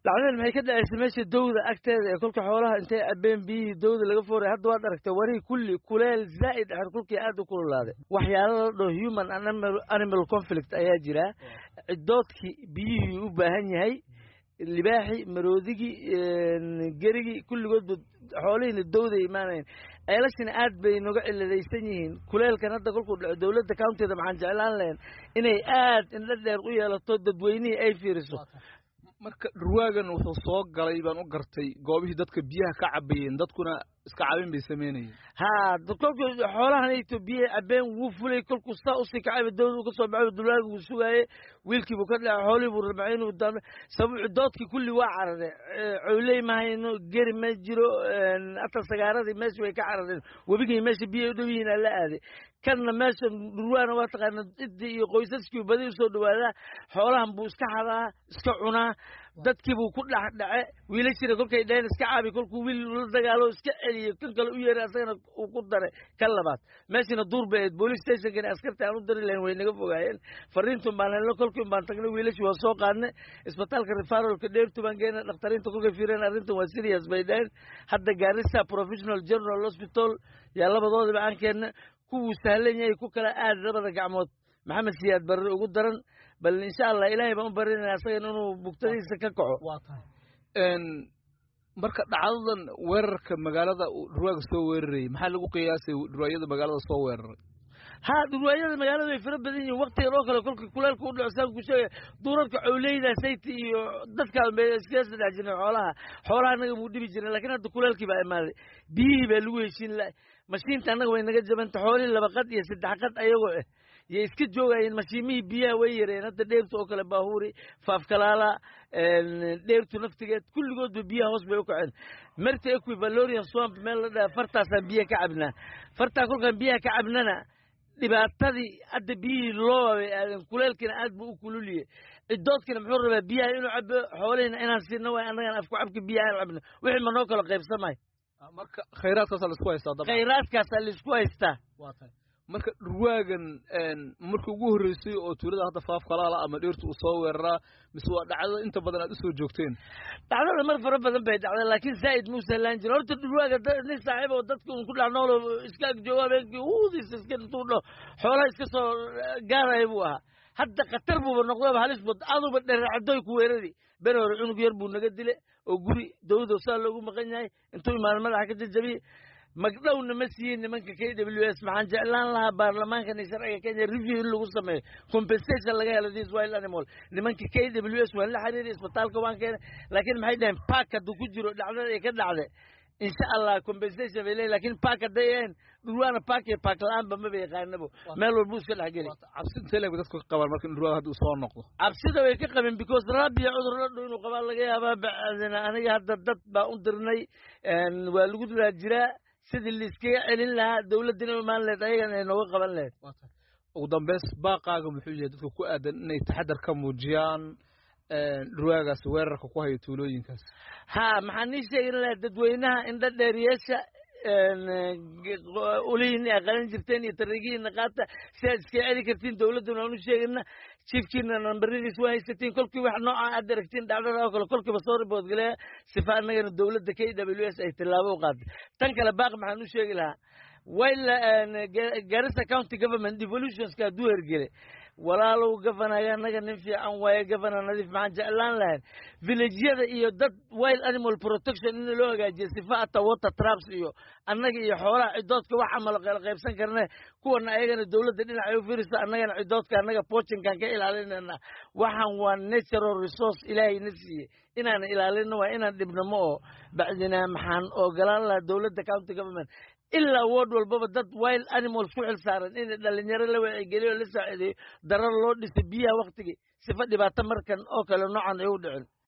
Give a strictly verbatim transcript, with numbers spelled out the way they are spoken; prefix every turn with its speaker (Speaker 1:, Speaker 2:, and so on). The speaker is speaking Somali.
Speaker 1: dhacdada maxay ka dhacaysaa meesha dawda agteeda ee kolka xoolaha intay abeen biyi dawda laga fooray hadda waad aragtay warii kulli kuleel zaa'id ah kulkii aad u kululaaday waxyaalo la dhaho human and animal conflict ayaa jira cidoodkii biyihii u baahan yahay libaaxi maroodigi gerigi kulligood xoolihiina dawda imaanayeen ceelashina aad bay nooga ciladaysan yihiin kuleelkan hadda kolkuu dhaco dawladda countyda maxaan jeclaan lahayn inay aad indho dheer u yeelato dadweynihii ay fiiriso
Speaker 2: marka dhurwaagan wuxuu soo galay baan u gartay goobihii dadka biyaha ka cabayeen dadkuna iska cabin bay sameynayeen
Speaker 1: haa kolkuu xoolahan ay biyo cabeen wuu fulay kolkuu saa usii kacay dawladdu ka soo baxay dhurwaaga uu sugaayay wiilkii buu ka dhacay xoolihii buu rabay inuu daamo sabab doodkii kulli waa carareen cawley ma hayno geri ma jiro ata sagaaradii meesha way ka carareen webigii meesha biyo u dhow yihiin la aaday kanna meesha dhurwaana waa taqaana ciddii iyo qoysaskii badi u soo dhawaadaa xoolahan buu iska xadaa iska cunaa dadkii buu ku dhex dhace wiilashina kolkay dhaheen iska caabi kolkuu wiil la dagaalo iska celiyo kan kale u yeeray asagana uu ku daray kan labaad meeshina duur bay ahayd police stationkana askarta aan u dari lahayn way naga fogaayeen fariintun baan helno kolkii baan tagnay wiilashii waa soo qaadnay isbitaalka referralka dheertu baan geynay dhakhtariinta kolkay fiireen arrintan waa serious bay dhaheen hadda Garissa Professional General Hospital yaa labadoodiba aan keennay kuwuu sahlan yahay ku kala aad labada gacmood maxamed siyaad barre ugu daran bal insha Allah ilaahay baan u barinaa asagana inuu bugtadiisa ka kaco
Speaker 2: waa tahay een marka dhacdadan weerarka magaalada dhurwaaga soo weeraray maxaa lagu qiyaasay dhurwaayada magaalada soo weeraray
Speaker 1: ها دوايا المجال ذي فرد بدين وقت يروح كل كل كل عساك وشيء دورك عولينا سيتي ضد كان بيسكاس العجنة حولها حولها أنا مودي بيجينا لكن هذا كل الكبا مال بيه بلويشين لا ماشين تانا وين نجد زمان تحولي لا بقت يسد حقت أيوة يسكت جوا ين ماشيمي بيا ويرين هذا دير توكل باهوري فافكلالا دير تنفتجت كل جود بيا هوس بيوقعن مرت إكوي بالوريان صوام مال فرتا سبيا كعبنا فرتا كل كان بيا كعبنا dhibaatadii hadda biyihii loo aadan kuleelkina aad buu u kululiyey cidoodkina muxuu rabaa biyaha inuu cabo xoolihina inaan siino waay annagan afku cabka biyaha aan cabno wixii ma noo kala qaybsamay
Speaker 2: marka khayraadkaas la isku haystaa dabcan
Speaker 1: khayraadkaas la isku haystaa
Speaker 2: waa tahay marka dhurwaagan een markii ugu horeysay oo tuulada hadda faaf kalaala ama dheertu u soo weeraraa mise waa dhacdo inta badan aad u soo joogteen
Speaker 1: dhacdada mar fara badan bay dhacday laakiin zaid muusa laan jiro horta dhurwaaga nin saaxiib oo dadku ku dhacnoolo iska ag jooga beenkii uudis iska tuudho xoolaha iska soo gaaray buu ahaa hadda qatar buu noqday halis bad aduba dheeracdoy ku weerari beroor cunug yar buu naga dilay oo guri dawladda saa loogu maqan yahay intuu imaan madaxa ka jajabiye magdhowna ma siiyeen nimanka K W S maxaan jeclaan lahaa baarlamaanka sharciga Kenya review lagu sameeyo compensation laga helo this wild animal nimanka K W S waa la xiriiray isbitaalka waan keenay laakiin maxay dhahan pack hadu ku jiro dhacdada ay ka dhacday insha Allah compensation bay leeyahay laakiin pack hadayeen dhurwaana pack ee pack laan bama bay yaqaanabo meel walba iska dhax gali
Speaker 2: cabsida leeyahay dadku qabaan marka dhurwaa haduu soo noqdo
Speaker 1: cabsida way ka qabeen because rabbi cudur la dhoo inuu qabaan laga yaabaa aniga hadda dad baa u dirnay waa lagu dilaa jiraa sidii la iskaga celin lahaa dawladina imaan leed ayagana ay nooga qaban leed
Speaker 2: ugu dambeys baaqaaga muxuu yahay dadka ku aadan inay taxadar ka muujiyaan dhurwaagaas weerarka ku hayo tuulooyinkaas
Speaker 1: ha maxaan ii sheegin lahaa dadweynaha indha dheeriyeesha ulihiina aqalan jirteen iyo tariigihiina qaata si aad iska celi kartiin dawladduna aan u sheegina chiefkiina nambaradiis waa haysatiin kolkii wax nooca aad aragtiin dhacdada oo kale kolkiiba soo ribood galaya sifa annagana dawladda K W S ay tilaabo u qaaday tan kale baaq maxaan u sheegi lahaa wayla Garissa County Government devolutions ka duwer gale walaalow gafanaga naga nin fiican way gafana nadiif maxaan jeclaan lahayn village-yada iyo dad wild animal protection in loo hagaajiyo sifaata water traps iyo annaga iyo xoolaha cidoodka wax amal qaybsan karnaa kuwana ayagana dawladda dhinaca u fiirisa annagana cidoodka annaga poaching kan ka ilaalinayna waxaan waa natural resource ilaahay nasiye inaan ilaalino waa inaan dhibno ma oo bacdina maxaan ogolaan lahaa dawladda county government إلا وود والبابا wild animals كل سارن إن دلنيار اللي ويجيلوا لسه darar loo dhisay biyaha waqtigi sifadii baa tamarkan oo kale noocan ay u dhicin